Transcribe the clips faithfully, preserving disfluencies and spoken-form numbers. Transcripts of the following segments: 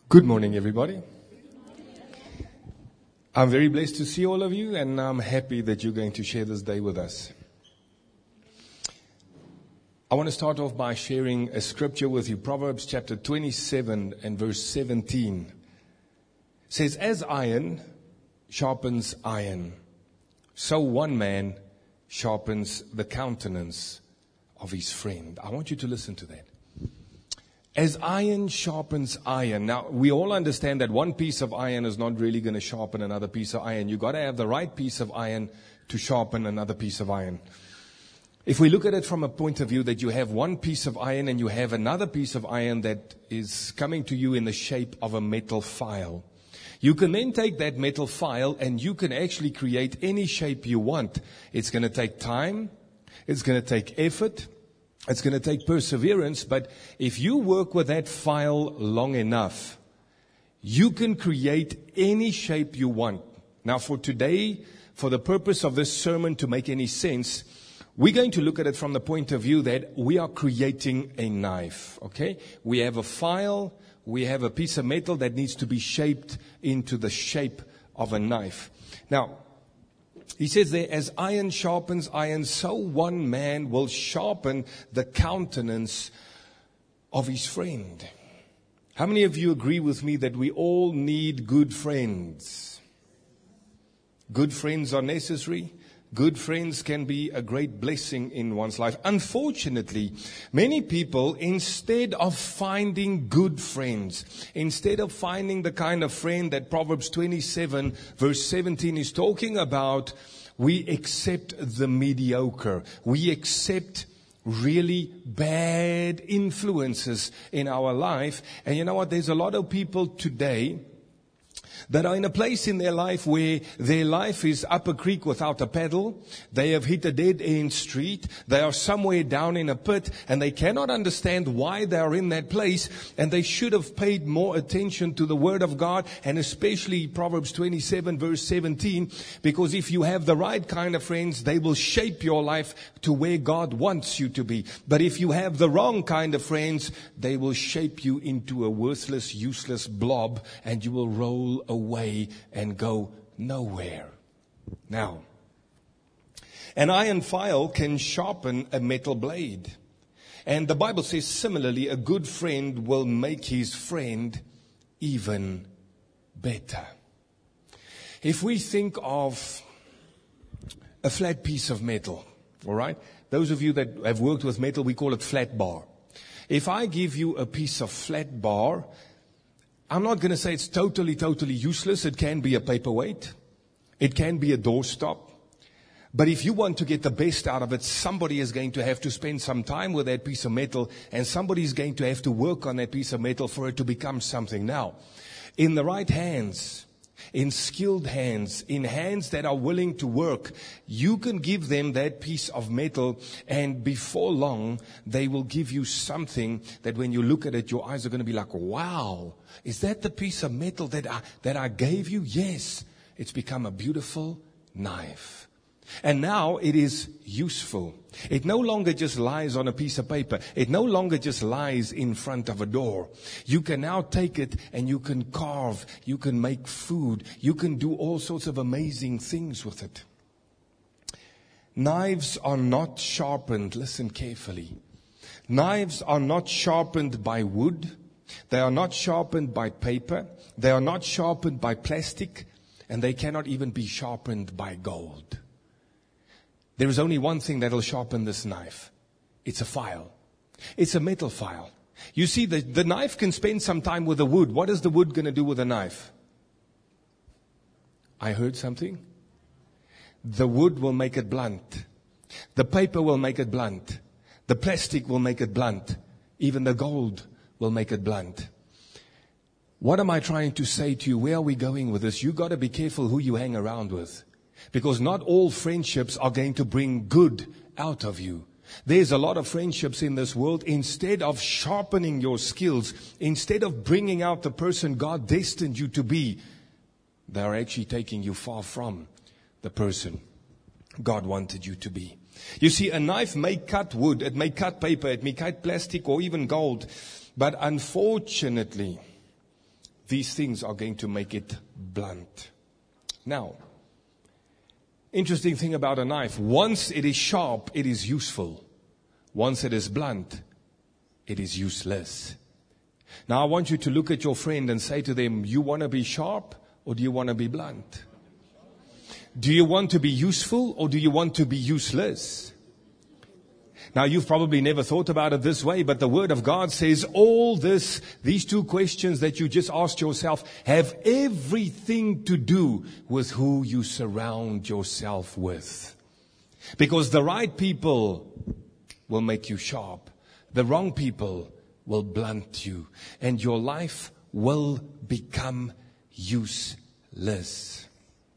Good morning, everybody. I'm very blessed to see all of you, and I'm happy that you're going to share this day with us. I want to start off by sharing a scripture with you. Proverbs chapter twenty-seven and verse seventeen says, "As iron sharpens iron, so one man sharpens the countenance of his friend." I want you to listen to that. As iron sharpens iron. Now, we all understand that one piece of iron is not really going to sharpen another piece of iron. You've got to have the right piece of iron to sharpen another piece of iron. If we look at it from a point of view that you have one piece of iron and you have another piece of iron that is coming to you in the shape of a metal file, you can then take that metal file and you can actually create any shape you want. It's going to take time. It's going to take effort. It's going to take perseverance, but if you work with that file long enough, you can create any shape you want. Now, for today, for the purpose of this sermon to make any sense, we're going to look at it from the point of view that we are creating a knife, okay? We have a file, we have a piece of metal that needs to be shaped into the shape of a knife. Now, he says there, as iron sharpens iron, so one man will sharpen the countenance of his friend. How many of you agree with me that we all need good friends? Good friends are necessary. Good friends can be a great blessing in one's life. Unfortunately, many people, instead of finding good friends, instead of finding the kind of friend that Proverbs twenty-seven verse seventeen is talking about, we accept the mediocre. We accept really bad influences in our life. And you know what? There's a lot of people today that are in a place in their life where their life is up a creek without a paddle. They have hit a dead-end street. They are somewhere down in a pit, and they cannot understand why they are in that place. And they should have paid more attention to the Word of God, and especially Proverbs twenty-seven verse seventeen, because if you have the right kind of friends, they will shape your life to where God wants you to be. But if you have the wrong kind of friends, they will shape you into a worthless, useless blob, and you will roll away and go nowhere. Now, an iron file can sharpen a metal blade. And the Bible says similarly, a good friend will make his friend even better. If we think of a flat piece of metal, all right? Those of you that have worked with metal, we call it flat bar. If I give you a piece of flat bar, I'm not going to say it's totally, totally useless. It can be a paperweight. It can be a doorstop. But if you want to get the best out of it, somebody is going to have to spend some time with that piece of metal, and somebody is going to have to work on that piece of metal for it to become something. Now, in the right hands, in skilled hands, in hands that are willing to work, you can give them that piece of metal, and before long, they will give you something that when you look at it, your eyes are going to be like, wow, is that the piece of metal that I, that I gave you? Yes, it's become a beautiful knife. And now it is useful. It no longer just lies on a piece of paper. It no longer just lies in front of a door. You can now take it and you can carve. You can make food. You can do all sorts of amazing things with it. Knives are not sharpened. Listen carefully. Knives are not sharpened by wood. They are not sharpened by paper. They are not sharpened by plastic. And they cannot even be sharpened by gold. There is only one thing that will sharpen this knife. It's a file. It's a metal file. You see, the, the knife can spend some time with the wood. What is the wood going to do with the knife? I heard something. The wood will make it blunt. The paper will make it blunt. The plastic will make it blunt. Even the gold will make it blunt. What am I trying to say to you? Where are we going with this? You got to be careful who you hang around with. Because not all friendships are going to bring good out of you. There's a lot of friendships in this world. Instead of sharpening your skills, instead of bringing out the person God destined you to be, they are actually taking you far from the person God wanted you to be. You see, a knife may cut wood, it may cut paper, it may cut plastic or even gold. But unfortunately, these things are going to make it blunt. Now, interesting thing about a knife. Once it is sharp, it is useful. Once it is blunt, it is useless. Now I want you to look at your friend and say to them, you want to be sharp or do you want to be blunt? Do you want to be useful or do you want to be useless? Now you've probably never thought about it this way, but the Word of God says all this, these two questions that you just asked yourself have everything to do with who you surround yourself with. Because the right people will make you sharp. The wrong people will blunt you. And your life will become useless.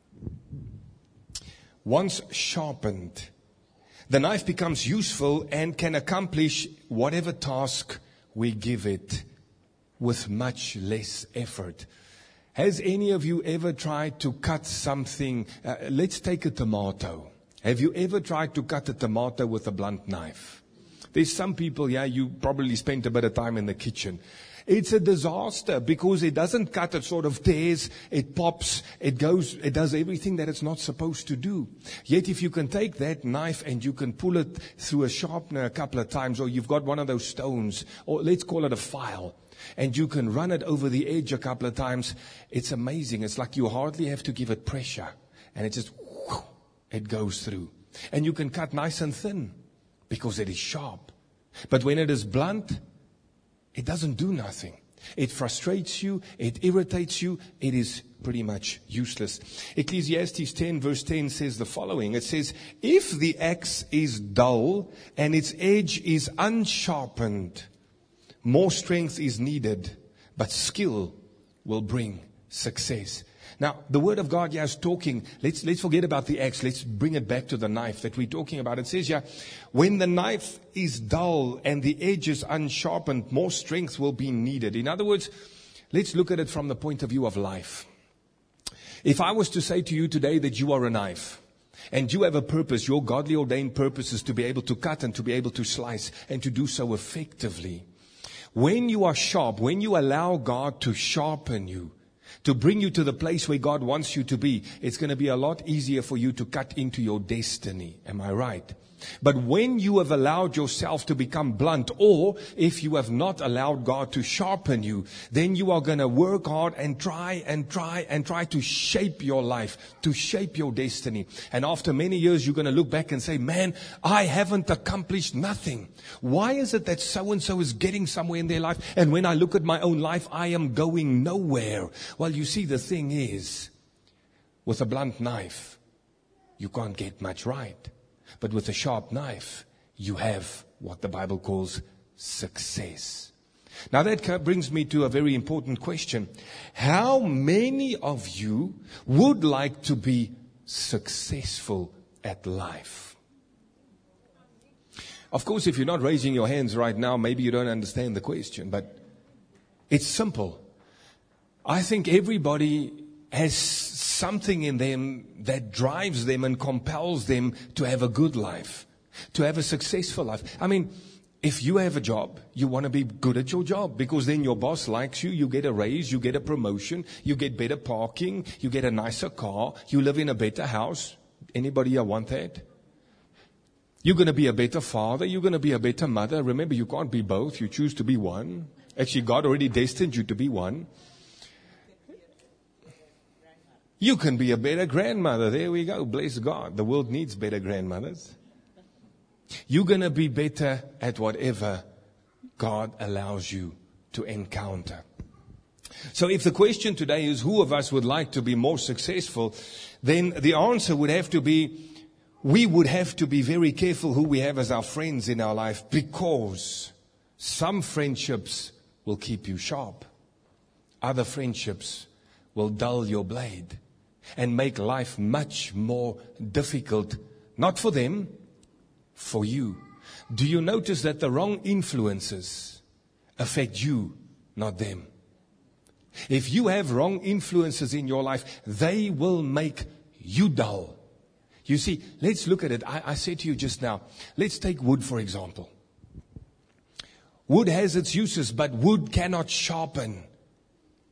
Once sharpened, the knife becomes useful and can accomplish whatever task we give it with much less effort. Has any of you ever tried to cut something? Uh, let's take a tomato. Have you ever tried to cut a tomato with a blunt knife? There's some people, yeah, you probably spent a bit of time in the kitchen. It's a disaster because it doesn't cut, it sort of tears, it pops, it goes, it does everything that it's not supposed to do. Yet if you can take that knife and you can pull it through a sharpener a couple of times, or you've got one of those stones, or let's call it a file, and you can run it over the edge a couple of times, it's amazing. It's like you hardly have to give it pressure, and it just, whoosh, it goes through. And you can cut nice and thin because it is sharp. But when it is blunt, it doesn't do nothing. It frustrates you. It irritates you. It is pretty much useless. Ecclesiastes ten verse ten says the following. It says, if the axe is dull and its edge is unsharpened, more strength is needed, but skill will bring success. Now, the Word of God here is talking, let's, let's forget about the axe, let's bring it back to the knife that we're talking about. It says here, when the knife is dull and the edge is unsharpened, more strength will be needed. In other words, let's look at it from the point of view of life. If I was to say to you today that you are a knife, and you have a purpose, your godly ordained purpose is to be able to cut and to be able to slice and to do so effectively. When you are sharp, when you allow God to sharpen you, to bring you to the place where God wants you to be, it's going to be a lot easier for you to cut into your destiny. Am I right? But when you have allowed yourself to become blunt, or if you have not allowed God to sharpen you, then you are going to work hard and try and try and try to shape your life, to shape your destiny. And after many years, you're going to look back and say, man, I haven't accomplished nothing. Why is it that so-and-so is getting somewhere in their life? And when I look at my own life, I am going nowhere. Well, you see, the thing is, with a blunt knife, you can't get much right. But with a sharp knife, you have what the Bible calls success. Now that brings me to a very important question. How many of you would like to be successful at life? Of course, if you're not raising your hands right now, maybe you don't understand the question, but it's simple. I think everybody has something in them that drives them and compels them to have a good life, to have a successful life. I mean, if you have a job, you want to be good at your job because then your boss likes you, you get a raise, you get a promotion, you get better parking, you get a nicer car, you live in a better house. Anybody here want that? You're going to be a better father, you're going to be a better mother. Remember, you can't be both, you choose to be one. Actually, God already destined you to be one. You can be a better grandmother. There we go. Bless God. The world needs better grandmothers. You're going to be better at whatever God allows you to encounter. So if the question today is who of us would like to be more successful, then the answer would have to be, we would have to be very careful who we have as our friends in our life, because some friendships will keep you sharp. Other friendships will dull your blade and make life much more difficult, not for them, for you. Do you notice that the wrong influences affect you, not them? If you have wrong influences in your life, they will make you dull. You see, let's look at it. I, I said to you just now, let's take wood, for example. Wood has its uses, but wood cannot sharpen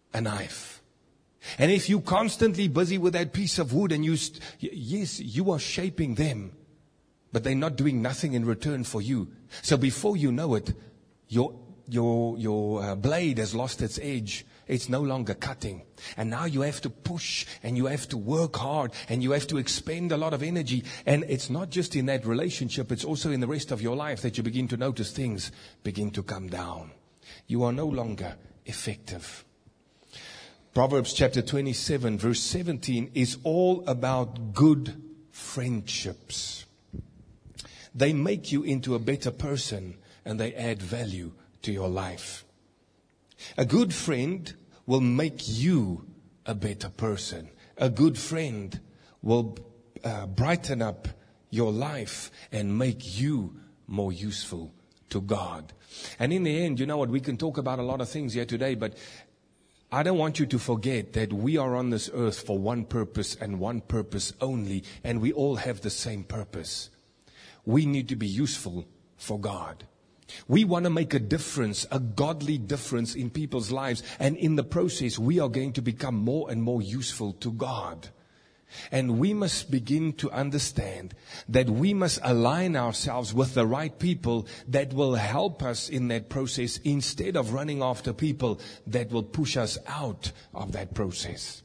a knife. And if you're constantly busy with that piece of wood and you, st- yes, you are shaping them, but they're not doing nothing in return for you. So before you know it, your, your, your uh, blade has lost its edge. It's no longer cutting. And now you have to push and you have to work hard and you have to expend a lot of energy. And it's not just in that relationship, it's also in the rest of your life that you begin to notice things begin to come down. You are no longer effective. Proverbs chapter twenty-seven verse seventeen is all about good friendships. They make you into a better person and they add value to your life. A good friend will make you a better person. A good friend will uh, brighten up your life and make you more useful to God. And in the end, you know what, we can talk about a lot of things here today, but I don't want you to forget that we are on this earth for one purpose and one purpose only, and we all have the same purpose. We need to be useful for God. We want to make a difference, a godly difference in people's lives, and in the process, we are going to become more and more useful to God. And we must begin to understand that we must align ourselves with the right people that will help us in that process instead of running after people that will push us out of that process.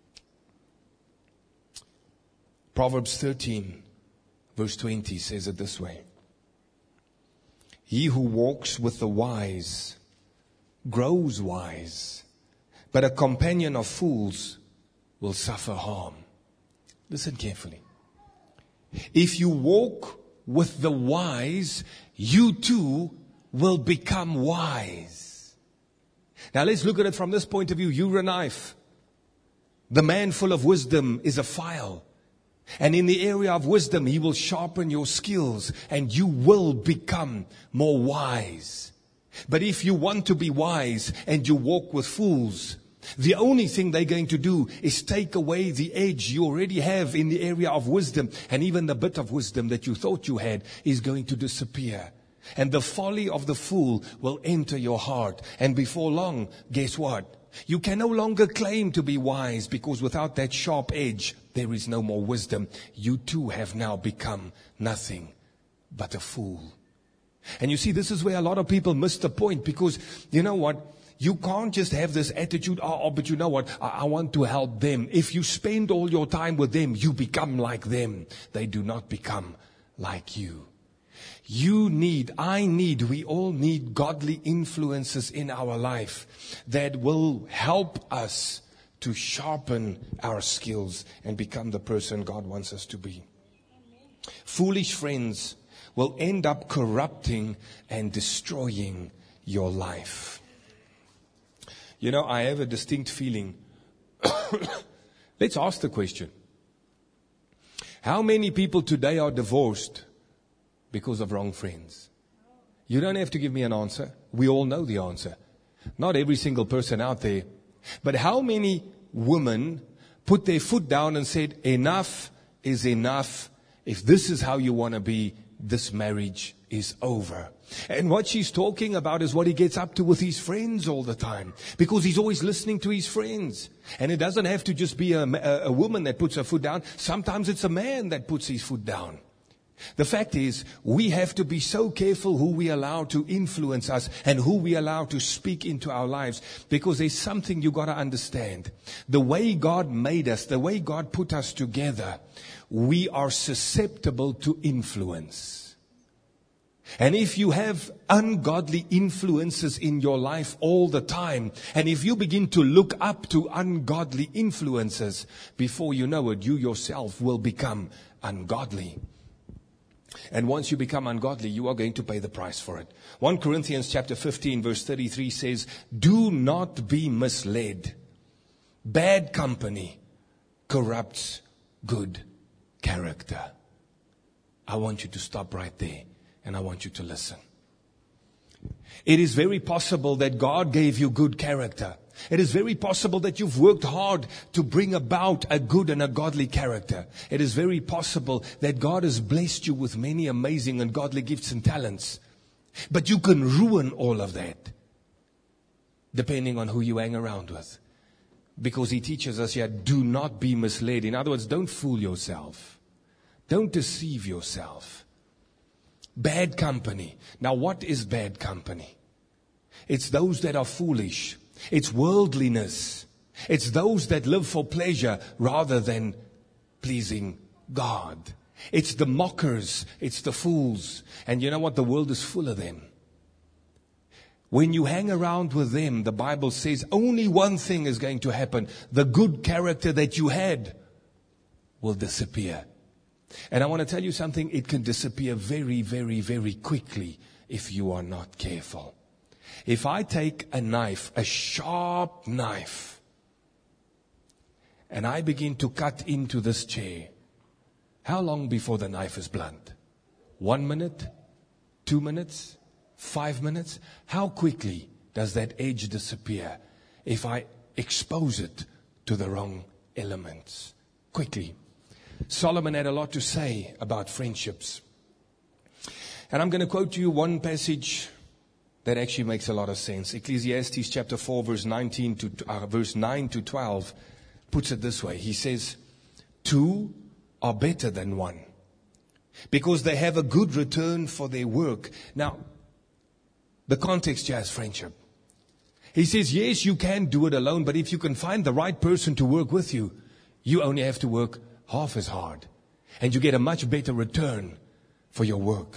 Proverbs thirteen verse twenty says it this way. He who walks with the wise grows wise, but a companion of fools will suffer harm. Listen carefully. If you walk with the wise, you too will become wise. Now let's look at it from this point of view. You're a knife. The man full of wisdom is a file. And in the area of wisdom, he will sharpen your skills and you will become more wise. But if you want to be wise and you walk with fools, the only thing they're going to do is take away the edge you already have in the area of wisdom. And even the bit of wisdom that you thought you had is going to disappear. And the folly of the fool will enter your heart. And before long, guess what? You can no longer claim to be wise because without that sharp edge, there is no more wisdom. You too have now become nothing but a fool. And you see, this is where a lot of people miss the point because, you know what? You can't just have this attitude, oh, oh but you know what? I, I want to help them. If you spend all your time with them, you become like them. They do not become like you. You need, I need, we all need godly influences in our life that will help us to sharpen our skills and become the person God wants us to be. Foolish friends will end up corrupting and destroying your life. You know, I have a distinct feeling. Let's ask the question. How many people today are divorced because of wrong friends? You don't have to give me an answer. We all know the answer. Not every single person out there. But how many women put their foot down and said, enough is enough. If this is how you want to be, this marriage is over. And what she's talking about is what he gets up to with his friends all the time. Because he's always listening to his friends. And it doesn't have to just be a, a, a woman that puts her foot down. Sometimes it's a man that puts his foot down. The fact is, we have to be so careful who we allow to influence us and who we allow to speak into our lives, because there's something you got to understand. The way God made us, the way God put us together, we are susceptible to influence. And if you have ungodly influences in your life all the time, and if you begin to look up to ungodly influences, before you know it, you yourself will become ungodly. And once you become ungodly, you are going to pay the price for it. First Corinthians chapter fifteen verse thirty-three says, do not be misled. Bad company corrupts good character. I want you to stop right there and I want you to listen. It is very possible that God gave you good character. It is very possible that you've worked hard to bring about a good and a godly character. It is very possible that God has blessed you with many amazing and godly gifts and talents. But you can ruin all of that depending on who you hang around with. Because he teaches us here, do not be misled. In other words, don't fool yourself. Don't deceive yourself. Bad company. Now, what is bad company? It's those that are foolish. It's worldliness. It's those that live for pleasure rather than pleasing God. It's the mockers. It's the fools. And you know what? The world is full of them. When you hang around with them, the Bible says only one thing is going to happen. The good character that you had will disappear. And I want to tell you something. It can disappear very, very, very quickly if you are not careful. If I take a knife, a sharp knife, and I begin to cut into this chair, how long before the knife is blunt? One minute? Two minutes? Five minutes? How quickly does that edge disappear if I expose it to the wrong elements? Quickly. Solomon had a lot to say about friendships. And I'm going to quote to you one passage that actually makes a lot of sense. Ecclesiastes chapter four, verse nineteen to uh, verse nine to twelve puts it this way. He says, two are better than one, because they have a good return for their work. Now, the context here is friendship. He says, yes, you can do it alone, but if you can find the right person to work with you, you only have to work half as hard. And you get a much better return for your work.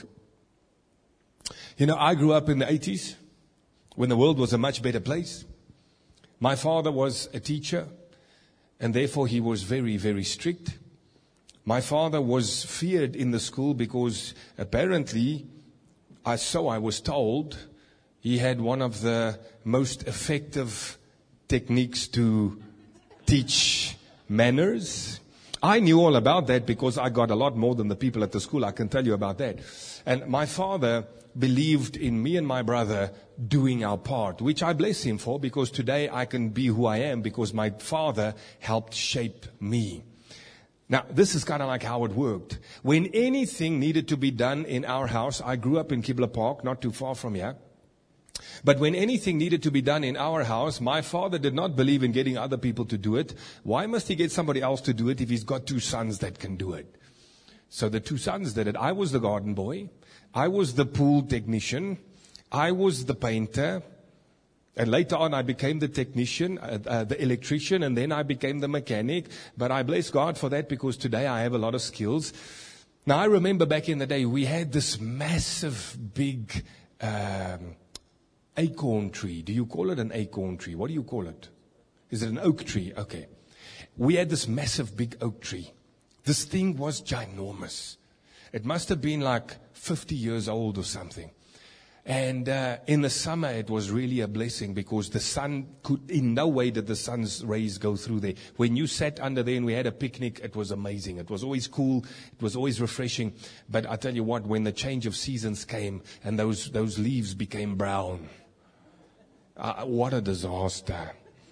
You know, I grew up in the eighties when the world was a much better place. My father was a teacher, and therefore he was very, very strict. My father was feared in the school because apparently, I, so I was told, he had one of the most effective techniques to teach manners. I knew all about that because I got a lot more than the people at the school. I can tell you about that. And my father believed in me and my brother doing our part, which I bless him for, because today I can be who I am because my father helped shape me. Now, this is kind of like how it worked. When anything needed to be done in our house, I grew up in Kibble Park, not too far from here. But when anything needed to be done in our house, my father did not believe in getting other people to do it. Why must he get somebody else to do it if he's got two sons that can do it? So the two sons did it. I was the garden boy. I was the pool technician. I was the painter. And later on, I became the technician, uh, uh, the electrician, and then I became the mechanic. But I bless God for that because today I have a lot of skills. Now, I remember back in the day, we had this massive, big um, acorn tree. Do you call it an acorn tree? What do you call it? Is it an oak tree? Okay. We had this massive, big oak tree. This thing was ginormous. It must have been like fifty years old or something. And uh, in the summer, it was really a blessing because the sun could, in no way did the sun's rays go through there. When you sat under there and we had a picnic, it was amazing. It was always cool. It was always refreshing. But I tell you what, when the change of seasons came and those, those leaves became brown, uh, what a disaster.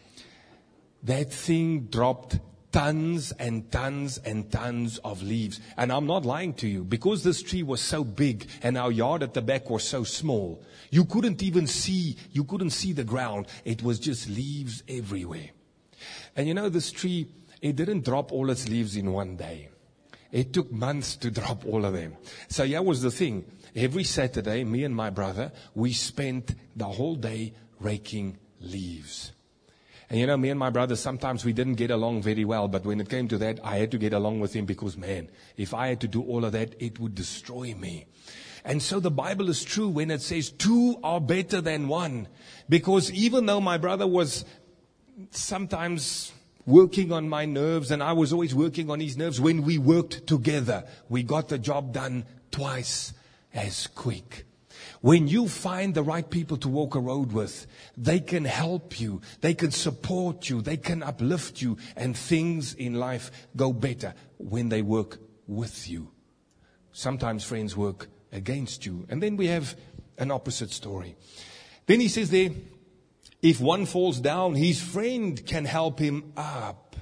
That thing dropped tons and tons and tons of leaves. And I'm not lying to you. Because this tree was so big and our yard at the back was so small, you couldn't even see, you couldn't see the ground. It was just leaves everywhere. And you know, this tree, it didn't drop all its leaves in one day. It took months to drop all of them. So here was the thing. Every Saturday, me and my brother, we spent the whole day raking leaves. And you know, me and my brother, sometimes we didn't get along very well, but when it came to that, I had to get along with him because, man, if I had to do all of that, it would destroy me. And so the Bible is true when it says two are better than one. Because even though my brother was sometimes working on my nerves and I was always working on his nerves, when we worked together, we got the job done twice as quick. When you find the right people to walk a road with, they can help you, they can support you, they can uplift you, and things in life go better when they work with you. Sometimes friends work against you. And then we have an opposite story. Then he says there, if one falls down, his friend can help him up.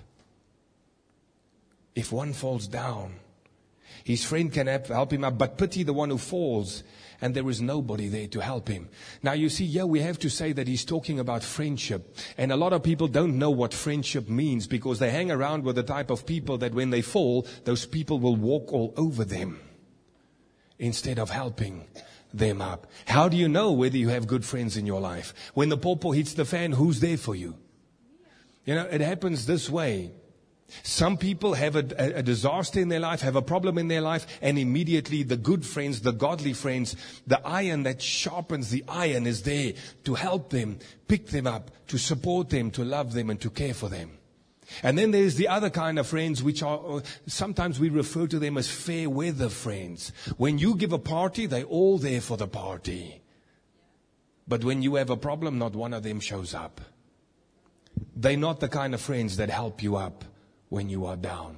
If one falls down, his friend can help him up, but pity the one who falls. and there is nobody there to help him. Now you see, yeah, we have to say that he's talking about friendship. And a lot of people don't know what friendship means because they hang around with the type of people that when they fall, those people will walk all over them instead of helping them up. How do you know whether you have good friends in your life? When the popo hits the fan, who's there for you? You know, it happens this way. Some people have a, a, a disaster in their life, have a problem in their life, and immediately the good friends, the godly friends, the iron that sharpens the iron is there to help them, pick them up, to support them, to love them, and to care for them. And then there's the other kind of friends, which are, sometimes we refer to them as fair weather friends. When you give a party, they're all there for the party. But when you have a problem, not one of them shows up. They're not the kind of friends that help you up when you are down.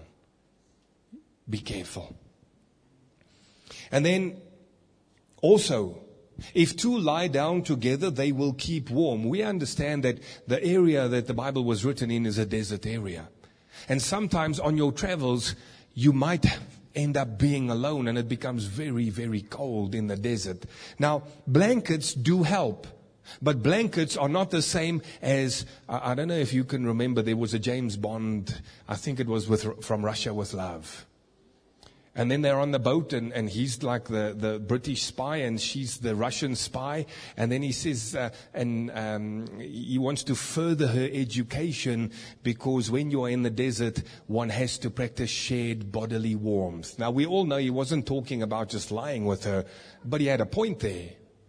Be careful. And then also, if two lie down together, they will keep warm. We understand that the area that the Bible was written in is a desert area. And sometimes on your travels, you might end up being alone and it becomes very, very cold in the desert. Now, blankets do help. But blankets are not the same as, I, I don't know if you can remember, there was a James Bond, I think it was with From Russia with Love. And then they're on the boat and, and he's like the, the British spy and she's the Russian spy. And then he says, uh, and um, he wants to further her education because when you are in the desert, one has to practice shared bodily warmth. Now we all know he wasn't talking about just lying with her, but he had a point there.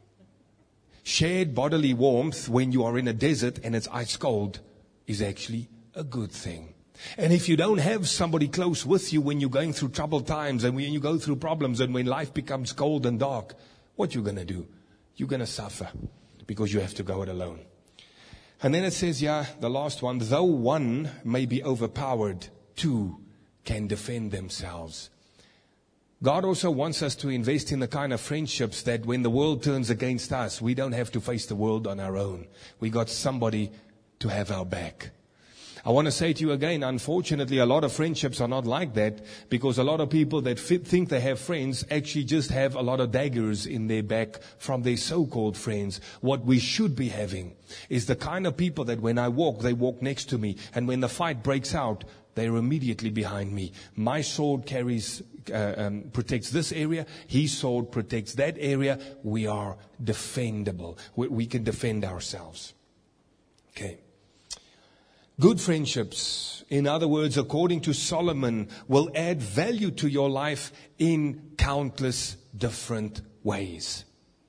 Shared bodily warmth when you are in a desert and it's ice cold is actually a good thing. And if you don't have somebody close with you when you're going through troubled times and when you go through problems and when life becomes cold and dark, what you going to do? You're going to suffer because you have to go it alone. And then it says, yeah, the last one, though one may be overpowered, two can defend themselves. God also wants us to invest in the kind of friendships that when the world turns against us, we don't have to face the world on our own. We got somebody to have our back. I want to say to you again, unfortunately, a lot of friendships are not like that because a lot of people that fit, think they have friends actually just have a lot of daggers in their back from their so-called friends. What we should be having is the kind of people that when I walk, they walk next to me. And when the fight breaks out, they're immediately behind me. My sword carries, uh, um, protects this area. His sword protects that area. We are defendable. We, we can defend ourselves. Okay. Good friendships, in other words, according to Solomon, will add value to your life in countless different ways.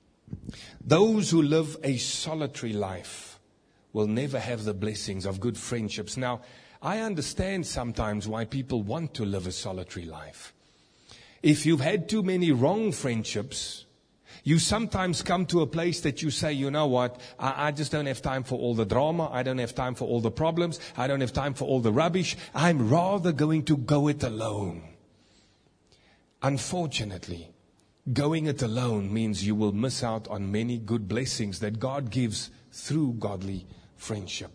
Those who live a solitary life will never have the blessings of good friendships. Now, I understand sometimes why people want to live a solitary life. If you've had too many wrong friendships, you sometimes come to a place that you say, you know what, I, I just don't have time for all the drama. I don't have time for all the problems. I don't have time for all the rubbish. I'm rather going to go it alone. Unfortunately, going it alone means you will miss out on many good blessings that God gives through godly friendship.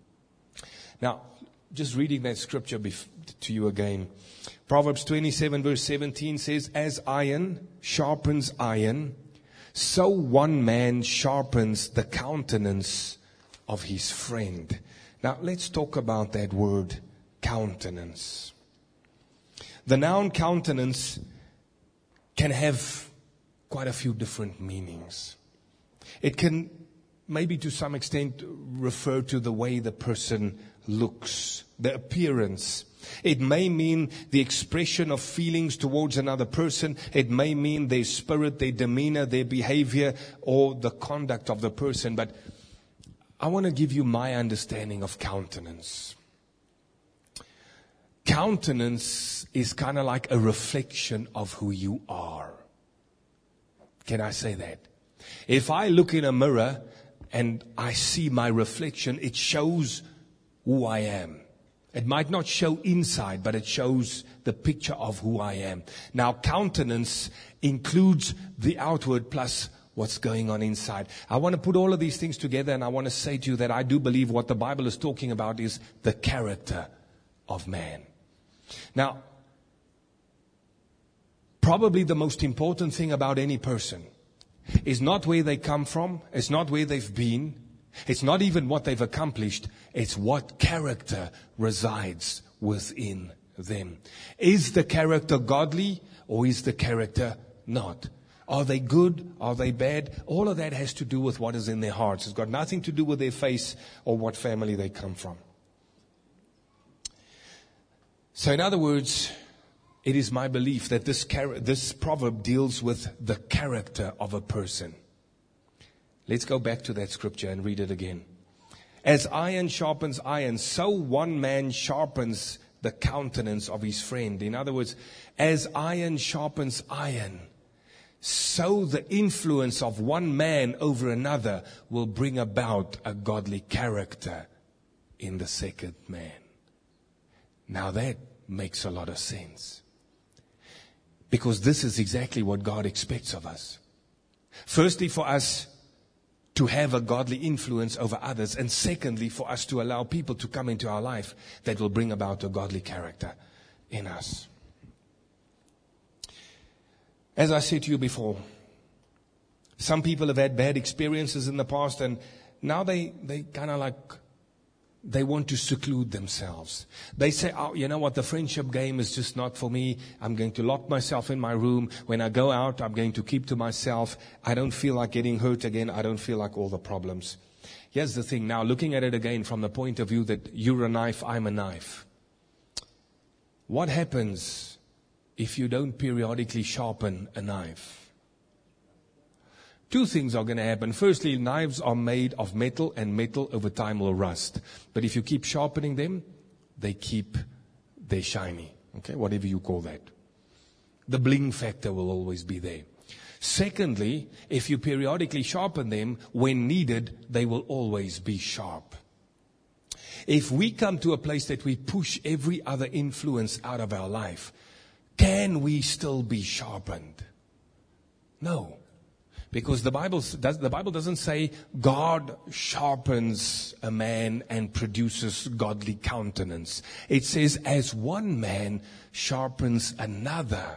Now, just reading that scripture bef- to you again. Proverbs twenty-seven verse seventeen says, as iron sharpens iron, so one man sharpens the countenance of his friend. Now, let's talk about that word, countenance. The noun countenance can have quite a few different meanings. It can maybe to some extent refer to the way the person looks, the appearance. It may mean the expression of feelings towards another person. It may mean their spirit, their demeanor, their behavior, or the conduct of the person. But I want to give you my understanding of countenance. Countenance is kind of like a reflection of who you are. Can I say that? If I look in a mirror and I see my reflection, it shows who I am. It might not show inside, but it shows the picture of who I am. Now, countenance includes the outward plus what's going on inside. I want to put all of these things together, and I want to say to you that I do believe what the Bible is talking about is the character of man. Now, probably the most important thing about any person is not where they come from. It's not where they've been. It's not even what they've accomplished. It's what character resides within them. Is the character godly or is the character not? Are they good? Are they bad? All of that has to do with what is in their hearts. It's got nothing to do with their face or what family they come from. So in other words, it is my belief that this char- this proverb deals with the character of a person. Let's go back to that scripture and read it again. As iron sharpens iron, so one man sharpens the countenance of his friend. In other words, as iron sharpens iron, so the influence of one man over another will bring about a godly character in the second man. Now that makes a lot of sense. Because this is exactly what God expects of us. Firstly, for us to have a godly influence over others. And secondly, for us to allow people to come into our life that will bring about a godly character in us. As I said to you before, some people have had bad experiences in the past and now they, they kind of like, they want to seclude themselves. They say, oh, you know what, the friendship game is just not for me. I'm going to lock myself in my room. When I go out, I'm going to keep to myself. I don't feel like getting hurt again. I don't feel like all the problems. Here's the thing. Now, looking at it again from the point of view that you're a knife, I'm a knife. What happens if you don't periodically sharpen a knife? Two things are going to happen. Firstly, knives are made of metal, and metal over time will rust. But if you keep sharpening them, they keep, they're shiny. Okay, whatever you call that. The bling factor will always be there. Secondly, if you periodically sharpen them, when needed, they will always be sharp. If we come to a place that we push every other influence out of our life, can we still be sharpened? No. Because the Bible does, the Bible doesn't say God sharpens a man and produces godly countenance. It says as one man sharpens another.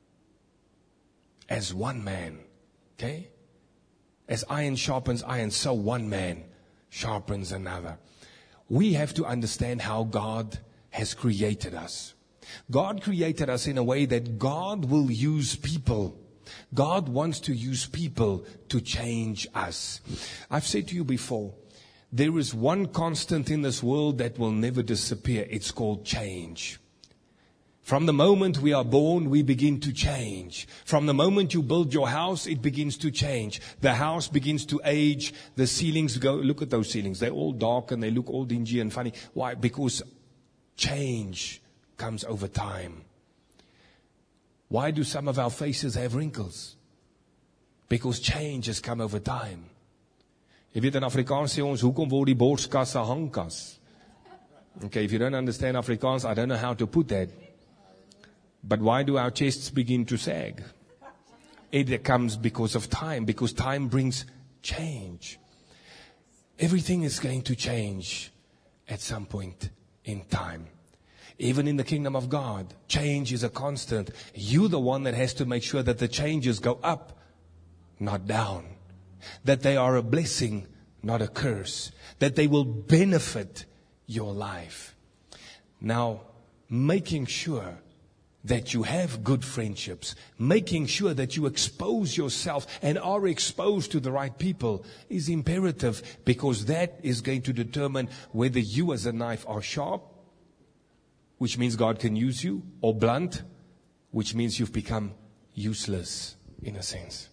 As one man. Okay? As iron sharpens iron, so one man sharpens another. We have to understand how God has created us. God created us in a way that God will use people. God wants to use people to change us. I've said to you before, there is one constant in this world that will never disappear. It's called change. From the moment we are born, we begin to change. From the moment you build your house, it begins to change. The house begins to age. The ceilings go, look at those ceilings. They're all dark and they look all dingy and funny. Why? Because change comes over time. Why do some of our faces have wrinkles? Because change has come over time. Jy weet in Afrikaans sê ons, hoekom word die borskas 'n hangkas? Okay, if you don't understand Afrikaans, I don't know how to put that. But why do our chests begin to sag? It comes because of time, because time brings change. Everything is going to change at some point in time. Even in the kingdom of God, change is a constant. You're the one that has to make sure that the changes go up, not down. That they are a blessing, not a curse. That they will benefit your life. Now, making sure that you have good friendships, making sure that you expose yourself and are exposed to the right people is imperative, because that is going to determine whether you as a knife are sharp, which means God can use you, or blunt, which means you've become useless in a sense.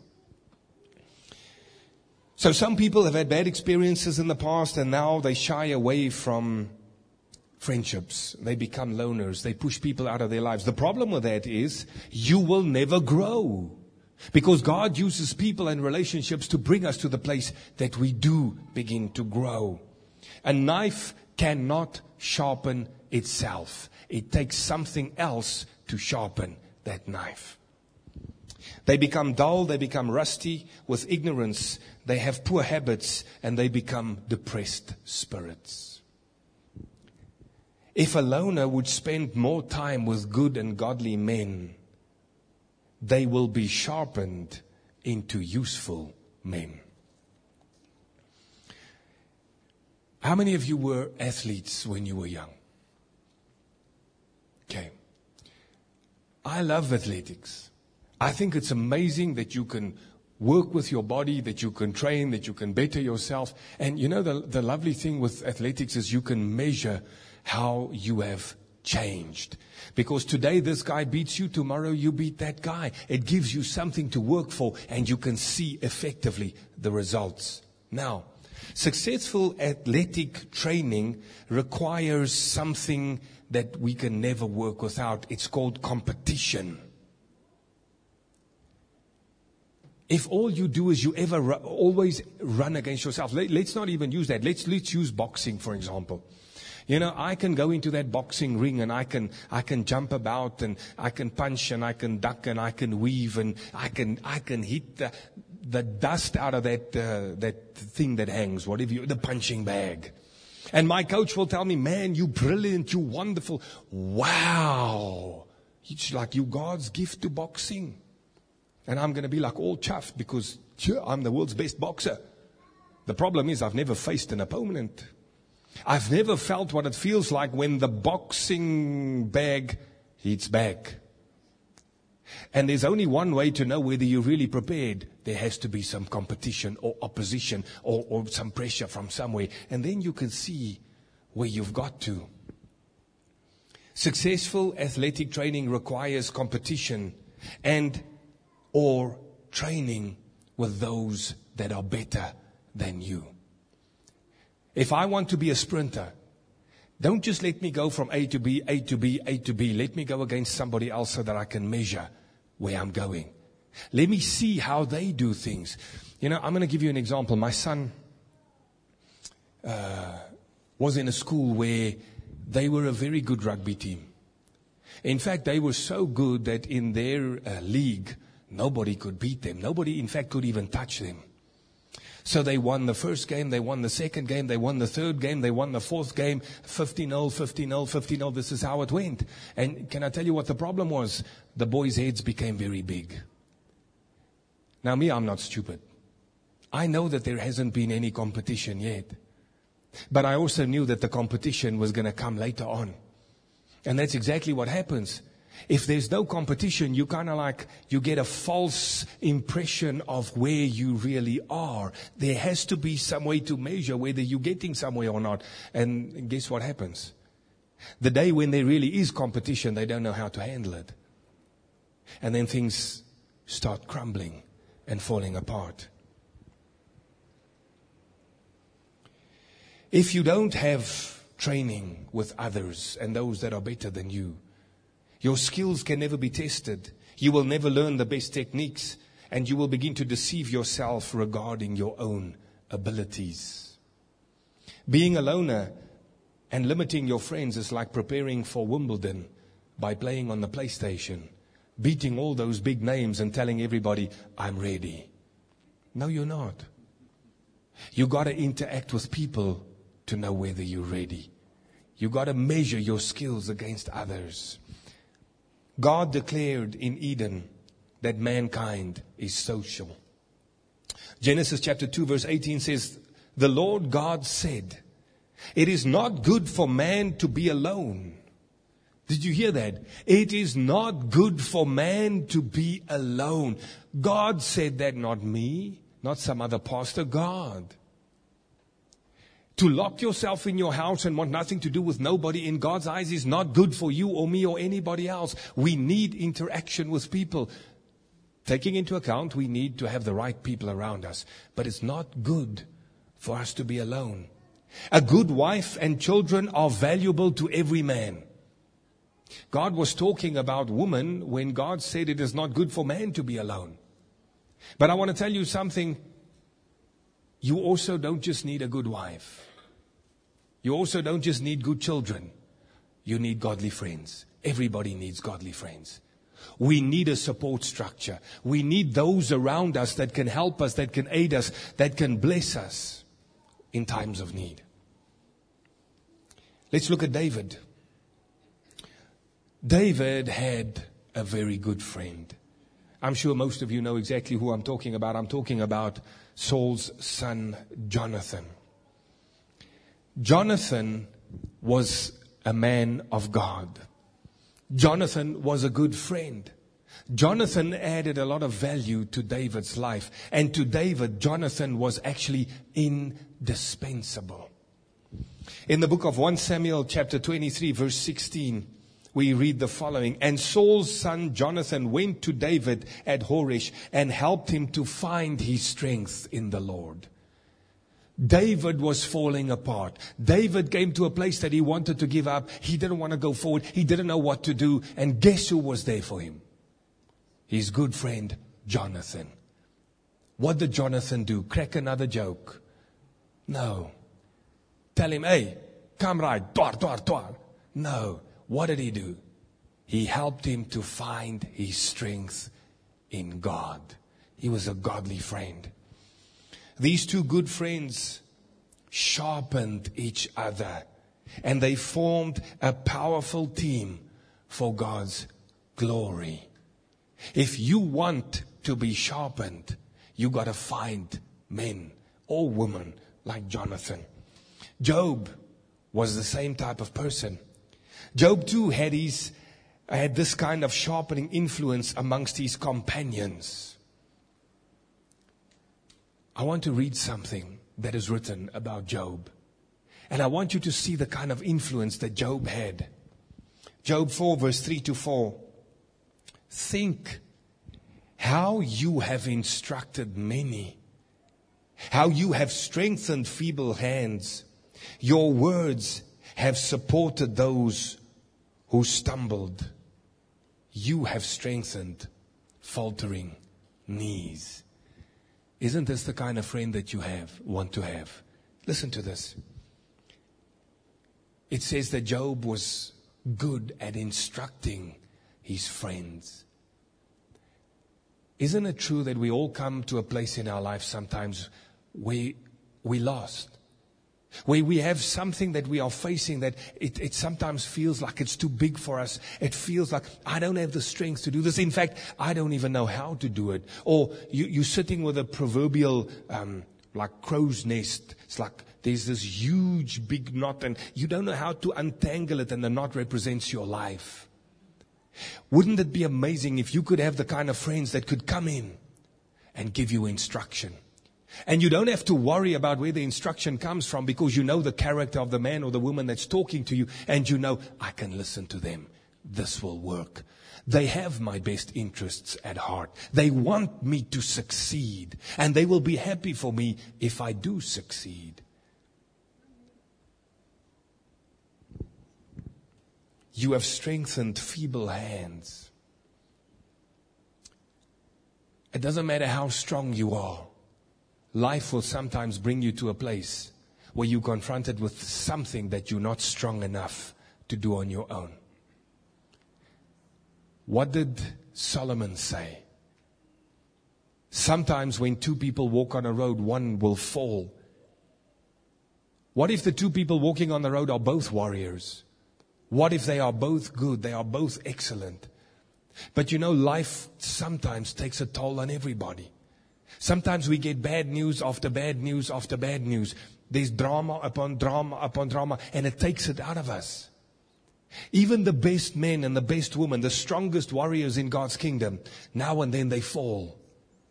So some people have had bad experiences in the past and now they shy away from friendships. They become loners. They push people out of their lives. The problem with that is you will never grow, because God uses people and relationships to bring us to the place that we do begin to grow. A knife cannot sharpen itself. It takes something else to sharpen that knife. They become dull, they become rusty with ignorance, they have poor habits, and they become depressed spirits. If a loner would spend more time with good and godly men, they will be sharpened into useful men. How many of you were athletes when you were young? Okay. I love athletics. I think it's amazing that you can work with your body, that you can train, that you can better yourself. And you know, the, the lovely thing with athletics is you can measure how you have changed. Because today this guy beats you, tomorrow you beat that guy. It gives you something to work for, and you can see effectively the results. Now, successful athletic training requires something that we can never work without. It's called competition. If all you do is you ever ru- always run against yourself, let, let's not even use that. Let's let's use boxing, for example. You know, I can go into that boxing ring and I can I can jump about and I can punch and I can duck and I can weave and I can I can hit the the dust out of that uh, that thing that hangs, whatever you, the punching bag. And my coach will tell me, man, you brilliant, you wonderful. Wow. It's like you God's gift to boxing. And I'm going to be like all chuffed because yeah, I'm the world's best boxer. The problem is I've never faced an opponent. I've never felt what it feels like when the boxing bag hits back. And there's only one way to know whether you're really prepared. There has to be some competition or opposition or, or some pressure from somewhere. And then you can see where you've got to. Successful athletic training requires competition and or training with those that are better than you. If I want to be a sprinter, don't just let me go from A to B, A to B, A to B. Let me go against somebody else so that I can measure where I'm going. Let me see how they do things. You know, I'm going to give you an example. My son uh, was in a school where they were a very good rugby team. In fact, they were so good that in their uh, league, nobody could beat them. Nobody, in fact, could even touch them. So they won the first game, they won the second game, they won the third game, they won the fourth game, fifteen nil, fifteen nil, fifteen nil. This is how it went. And can I tell you what the problem was? The boys' heads became very big. Now me, I'm not stupid. I know that there hasn't been any competition yet. But I also knew that the competition was going to come later on. And that's exactly what happens. If there's no competition, you kind of like, you get a false impression of where you really are. There has to be some way to measure whether you're getting somewhere or not. And guess what happens? The day when there really is competition, they don't know how to handle it. And then things start crumbling and falling apart. If you don't have training with others and those that are better than you, your skills can never be tested. You will never learn the best techniques, and you will begin to deceive yourself regarding your own abilities. Being a loner and limiting your friends is like preparing for Wimbledon by playing on the PlayStation, beating all those big names and telling everybody, I'm ready. No, you're not. You got to interact with people to know whether you're ready. You got to measure your skills against others. God declared in Eden that mankind is social. Genesis chapter two verse eighteen says, the Lord God said, it is not good for man to be alone. Did you hear that? It is not good for man to be alone. God said that, not me, not some other pastor, God. To lock yourself in your house and want nothing to do with nobody in God's eyes is not good for you or me or anybody else. We need interaction with people. Taking into account, we need to have the right people around us. But it's not good for us to be alone. A good wife and children are valuable to every man. God was talking about woman when God said it is not good for man to be alone. But I want to tell you something. You also don't just need a good wife. You also don't just need good children. You need godly friends. Everybody needs godly friends. We need a support structure. We need those around us that can help us, that can aid us, that can bless us in times of need. Let's look at David. David had a very good friend. I'm sure most of you know exactly who I'm talking about. I'm talking about Saul's son, Jonathan. Jonathan was a man of God. Jonathan was a good friend. Jonathan added a lot of value to David's life. And to David, Jonathan was actually indispensable. In the book of First Samuel chapter twenty-three, verse sixteen, we read the following. And Saul's son Jonathan went to David at Horesh and helped him to find his strength in the Lord. David was falling apart. David came to a place that he wanted to give up. He didn't want to go forward. He didn't know what to do. And guess who was there for him? His good friend, Jonathan. What did Jonathan do? Crack another joke? No. Tell him, hey, come right, twar, twar, twar. No. What did he do? He helped him to find his strength in God. He was a godly friend. These two good friends sharpened each other, and they formed a powerful team for God's glory. If you want to be sharpened, you got to find men or women like Jonathan. Job was the same type of person. Job too had his had this kind of sharpening influence amongst his companions. I want to read something that is written about Job. And I want you to see the kind of influence that Job had. Job four, verse three to four. Think how you have instructed many, how you have strengthened feeble hands. Your words have supported those who stumbled. You have strengthened faltering knees. Isn't this the kind of friend that you have, want to have? Listen to this. It says that Job was good at instructing his friends. Isn't it true that we all come to a place in our life sometimes where we lost? Where we have something that we are facing that it, it sometimes feels like it's too big for us. It feels like, I don't have the strength to do this. In fact, I don't even know how to do it. Or you, you're sitting with a proverbial, um, like crow's nest. It's like there's this huge big knot and you don't know how to untangle it, and the knot represents your life. Wouldn't it be amazing if you could have the kind of friends that could come in and give you instruction? And you don't have to worry about where the instruction comes from, because you know the character of the man or the woman that's talking to you, and you know, I can listen to them. This will work. They have my best interests at heart. They want me to succeed, and they will be happy for me if I do succeed. You have strengthened feeble hands. It doesn't matter how strong you are. Life will sometimes bring you to a place where you're confronted with something that you're not strong enough to do on your own. What did Solomon say? Sometimes when two people walk on a road, one will fall. What if the two people walking on the road are both warriors? What if they are both good? They are both excellent. But you know, life sometimes takes a toll on everybody. Sometimes we get bad news after bad news after bad news. There's drama upon drama upon drama, and it takes it out of us. Even the best men and the best women, the strongest warriors in God's kingdom, now and then they fall.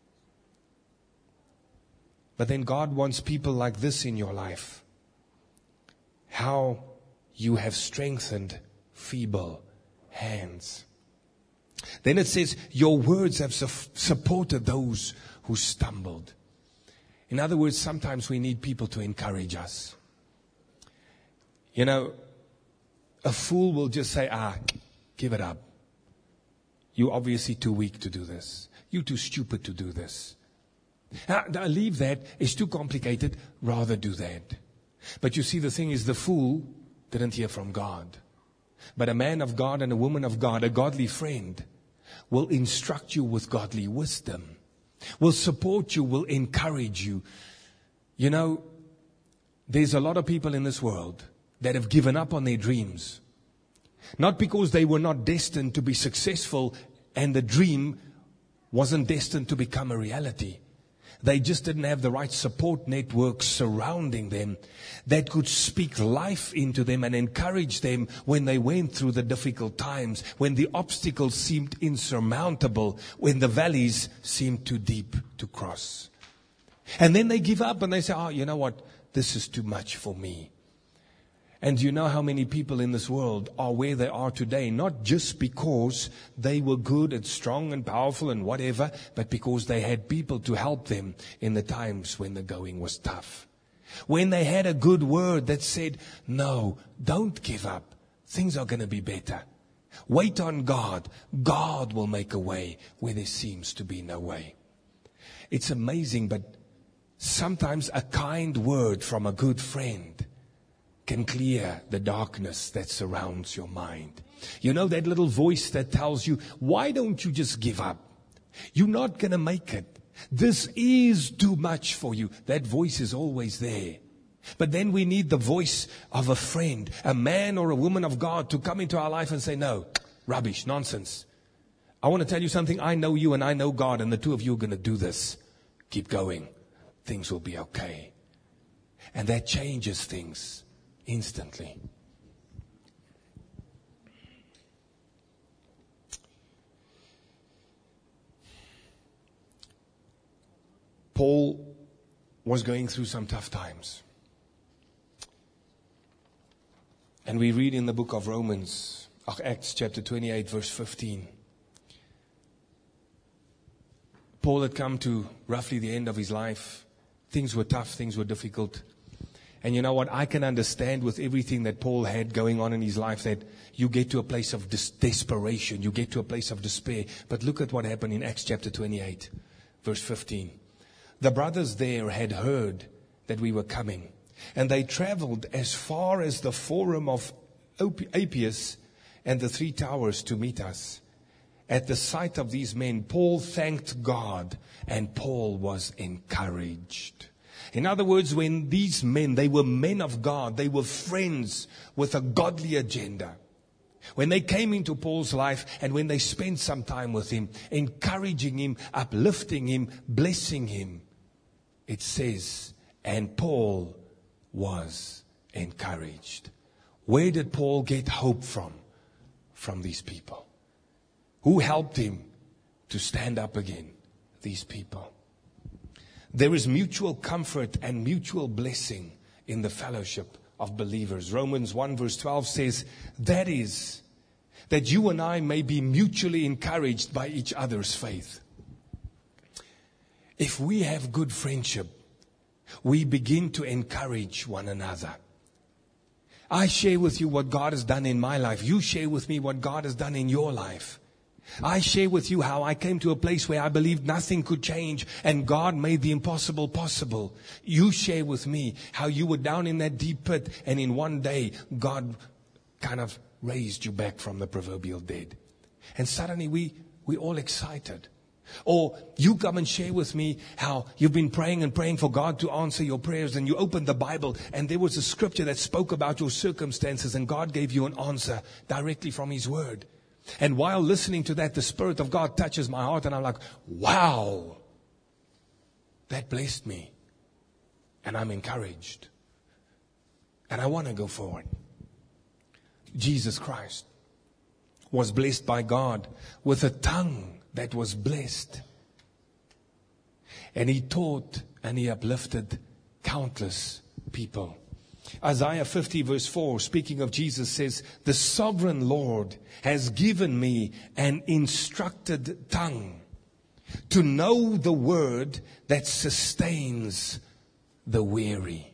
But then God wants people like this in your life. How you have strengthened feeble hands. Then it says, your words have su- supported those who stumbled. In other words, sometimes we need people to encourage us. You know, a fool will just say, ah, give it up. You're obviously too weak to do this. You're too stupid to do this. Now, leave that. It's too complicated. Rather do that. But you see, the thing is, the fool didn't hear from God. But a man of God and a woman of God, a godly friend, will instruct you with godly wisdom, will support you, will encourage you. You know, there's a lot of people in this world that have given up on their dreams. Not because they were not destined to be successful and the dream wasn't destined to become a reality. They just didn't have the right support network surrounding them that could speak life into them and encourage them when they went through the difficult times, when the obstacles seemed insurmountable, when the valleys seemed too deep to cross. And then they give up and they say, oh, you know what? This is too much for me. And you know how many people in this world are where they are today, not just because they were good and strong and powerful and whatever, but because they had people to help them in the times when the going was tough. When they had a good word that said, no, don't give up. Things are going to be better. Wait on God. God will make a way where there seems to be no way. It's amazing, but sometimes a kind word from a good friend can clear the darkness that surrounds your mind. You know that little voice that tells you, why don't you just give up? You're not going to make it. This is too much for you. That voice is always there. But then we need the voice of a friend, a man or a woman of God to come into our life and say, no, rubbish, nonsense. I want to tell you something. I know you and I know God, and the two of you are going to do this. Keep going. Things will be okay. And that changes things instantly. Paul was going through some tough times. And we read in the book of Romans, Acts chapter twenty-eight, verse fifteen. Paul had come to roughly the end of his life. Things were tough, things were difficult. And you know what? I can understand with everything that Paul had going on in his life that you get to a place of des- desperation. You get to a place of despair. But look at what happened in Acts chapter twenty-eight, verse fifteen. The brothers there had heard that we were coming, and they traveled as far as the forum of Appius and the three towers to meet us. At the sight of these men, Paul thanked God, and Paul was encouraged. In other words, when these men, they were men of God, they were friends with a godly agenda. When they came into Paul's life and when they spent some time with him, encouraging him, uplifting him, blessing him, it says, and Paul was encouraged. Where did Paul get hope from? From these people. Who helped him to stand up again? These people. There is mutual comfort and mutual blessing in the fellowship of believers. Romans one verse twelve says, that is, that you and I may be mutually encouraged by each other's faith. If we have good friendship, we begin to encourage one another. I share with you what God has done in my life. You share with me what God has done in your life. I share with you how I came to a place where I believed nothing could change and God made the impossible possible. You share with me how you were down in that deep pit and in one day God kind of raised you back from the proverbial dead. And suddenly we, we're all excited. Or you come and share with me how you've been praying and praying for God to answer your prayers, and you opened the Bible and there was a scripture that spoke about your circumstances and God gave you an answer directly from His Word. And while listening to that, the Spirit of God touches my heart and I'm like, wow, that blessed me. And I'm encouraged. And I want to go forward. Jesus Christ was blessed by God with a tongue that was blessed. And He taught and He uplifted countless people. Isaiah fifty verse four, speaking of Jesus, says, the sovereign Lord has given me an instructed tongue to know the word that sustains the weary.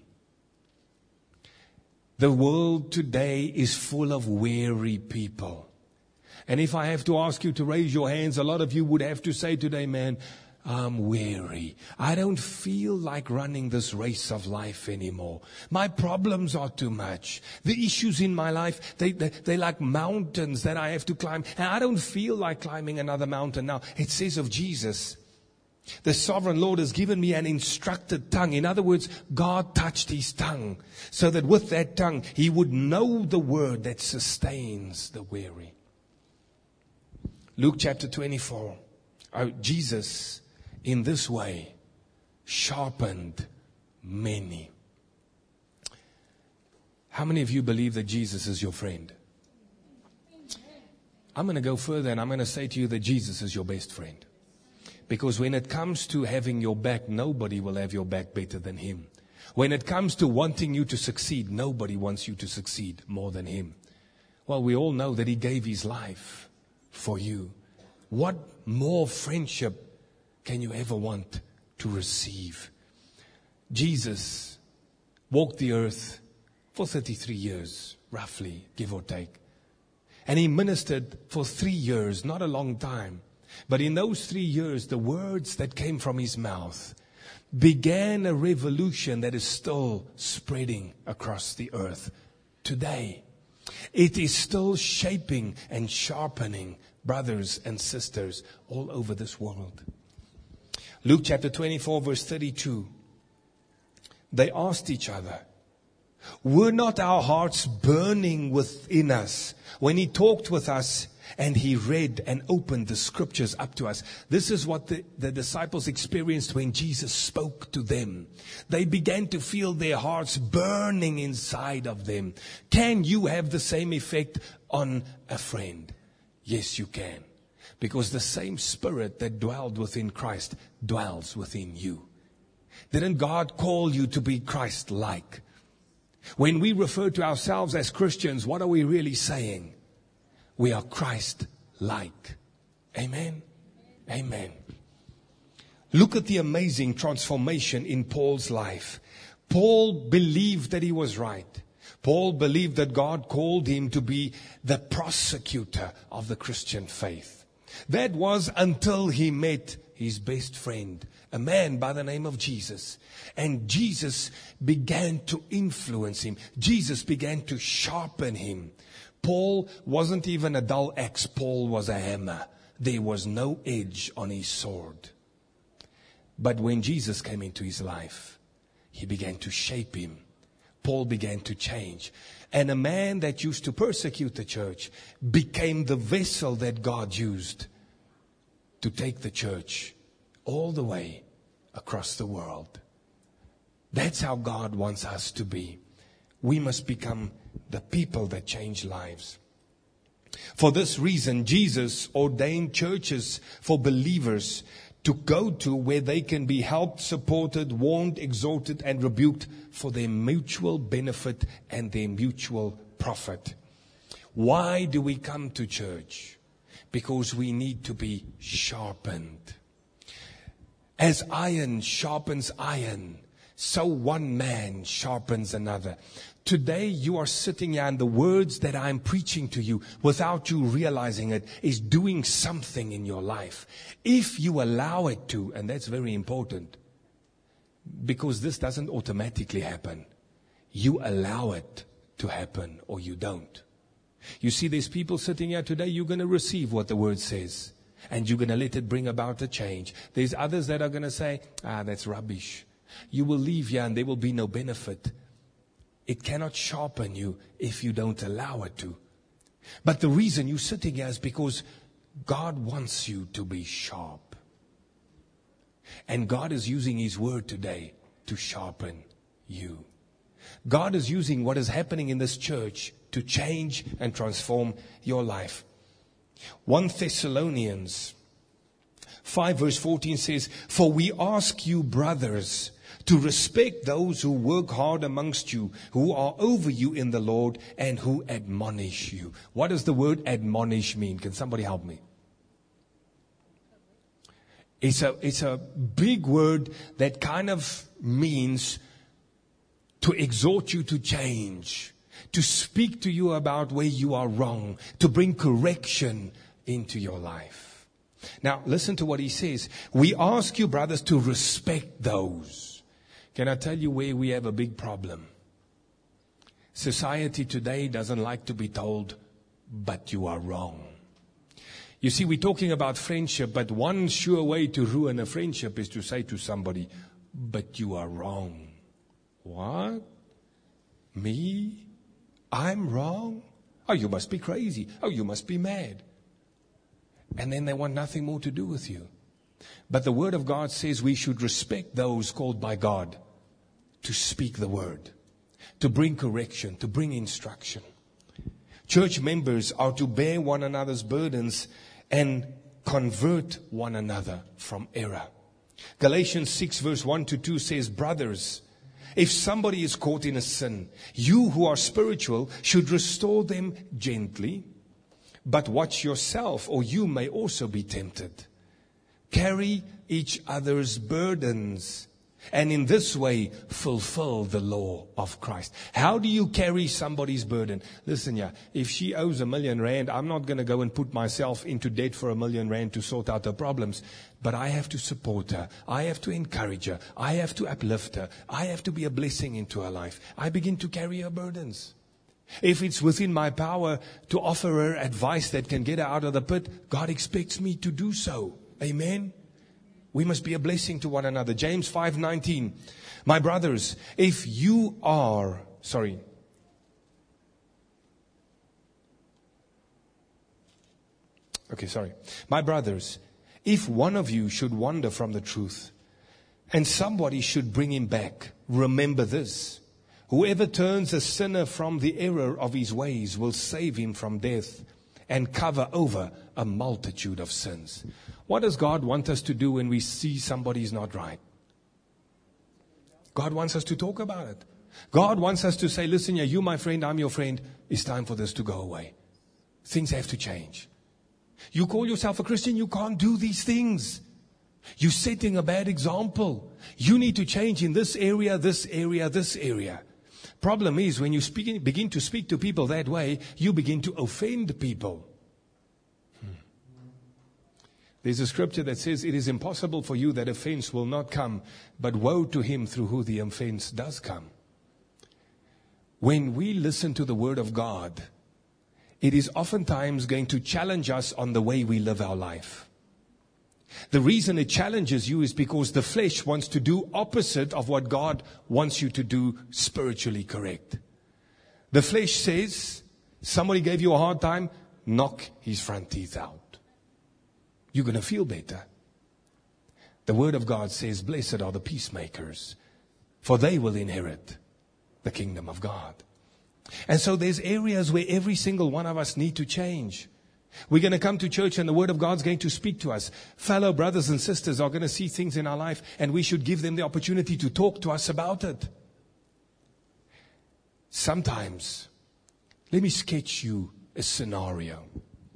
The world today is full of weary people. And if I have to ask you to raise your hands, a lot of you would have to say today, man, I'm weary. I don't feel like running this race of life anymore. My problems are too much. The issues in my life, they, they, they're like mountains that I have to climb. And I don't feel like climbing another mountain now. It says of Jesus, the sovereign Lord has given me an instructed tongue. In other words, God touched His tongue so that with that tongue, He would know the word that sustains the weary. Luke chapter twenty-four. Oh, Jesus, in this way, sharpened many. How many of you believe that Jesus is your friend? I'm going to go further and I'm going to say to you that Jesus is your best friend. Because when it comes to having your back, nobody will have your back better than Him. When it comes to wanting you to succeed, nobody wants you to succeed more than Him. Well, we all know that He gave His life for you. What more friendship can you ever want to receive? Jesus walked the earth for thirty-three years, roughly, give or take. And He ministered for three years, not a long time. But in those three years, the words that came from His mouth began a revolution that is still spreading across the earth today. It is still shaping and sharpening brothers and sisters all over this world. Luke chapter twenty-four, verse thirty-two. They asked each other, were not our hearts burning within us when He talked with us and He read and opened the scriptures up to us? This is what the, the disciples experienced when Jesus spoke to them. They began to feel their hearts burning inside of them. Can you have the same effect on a friend? Yes, you can. Because the same Spirit that dwelled within Christ dwells within you. Didn't God call you to be Christ-like? When we refer to ourselves as Christians, what are we really saying? We are Christ-like. Amen? Amen. Look at the amazing transformation in Paul's life. Paul believed that he was right. Paul believed that God called him to be the prosecutor of the Christian faith. That was until he met his best friend, a man by the name of Jesus. And Jesus began to influence him. Jesus began to sharpen him. Paul wasn't even a dull axe. Paul was a hammer. There was no edge on his sword. But when Jesus came into his life, He began to shape him. Paul began to change. And a man that used to persecute the church became the vessel that God used to take the church all the way across the world. That's how God wants us to be. We must become the people that change lives. For this reason, Jesus ordained churches for believers to go to where they can be helped, supported, warned, exhorted, and rebuked for their mutual benefit and their mutual profit. Why do we come to church? Because we need to be sharpened. As iron sharpens iron, so one man sharpens another. Today you are sitting here and the words that I'm preaching to you without you realizing it is doing something in your life. If you allow it to, and that's very important, because this doesn't automatically happen. You allow it to happen or you don't. You see, there's people sitting here today, you're going to receive what the word says. And you're going to let it bring about a change. There's others that are going to say, ah, that's rubbish. You will leave here and there will be no benefit. It cannot sharpen you if you don't allow it to. But the reason you're sitting here is because God wants you to be sharp. And God is using His word today to sharpen you. God is using what is happening in this church to change and transform your life. First Thessalonians five verse fourteen says, for we ask you, brothers, to respect those who work hard amongst you, who are over you in the Lord, and who admonish you. What does the word admonish mean? Can somebody help me? It's a, it's a big word that kind of means to exhort you to change, to speak to you about where you are wrong, to bring correction into your life. Now, listen to what he says. We ask you, brothers, to respect those. Can I tell you where we have a big problem? Society today doesn't like to be told, but you are wrong. You see, we're talking about friendship, but one sure way to ruin a friendship is to say to somebody, but you are wrong. What? Me? I'm wrong? Oh, you must be crazy. Oh, you must be mad. And then they want nothing more to do with you. But the Word of God says we should respect those called by God to speak the Word, to bring correction, to bring instruction. Church members are to bear one another's burdens and convert one another from error. Galatians six verse one to two says, brothers, if somebody is caught in a sin, you who are spiritual should restore them gently, but watch yourself, or you may also be tempted. Carry each other's burdens, and in this way fulfill the law of Christ. How do you carry somebody's burden? Listen, yeah, if she owes a million rand, I'm not going to go and put myself into debt for a million rand to sort out her problems. But I have to support her. I have to encourage her. I have to uplift her. I have to be a blessing into her life. I begin to carry her burdens. If it's within my power to offer her advice that can get her out of the pit, God expects me to do so. Amen. We must be a blessing to one another. James five nineteen. My brothers, if you are, sorry. Okay, sorry. My brothers, if one of you should wander from the truth, and somebody should bring him back, remember this. Whoever turns a sinner from the error of his ways will save him from death and cover over a multitude of sins. What does God want us to do when we see somebody's not right? God wants us to talk about it. God wants us to say, listen, yeah, you my friend, I'm your friend. It's time for this to go away. Things have to change. You call yourself a Christian, you can't do these things. You're setting a bad example. You need to change in this area, this area, this area. Problem is, when you speak, begin to speak to people that way, you begin to offend people. Hmm. There's a scripture that says, it is impossible for you that offense will not come, but woe to him through who the offense does come. When we listen to the word of God, it is oftentimes going to challenge us on the way we live our life. The reason it challenges you is because the flesh wants to do opposite of what God wants you to do spiritually correct. The flesh says, somebody gave you a hard time, knock his front teeth out. You're going to feel better. The word of God says, blessed are the peacemakers, for they will inherit the kingdom of God. And so there's areas where every single one of us need to change. We're going to come to church and the word of God's going to speak to us. Fellow brothers and sisters are going to see things in our life and we should give them the opportunity to talk to us about it. Sometimes, let me sketch you a scenario.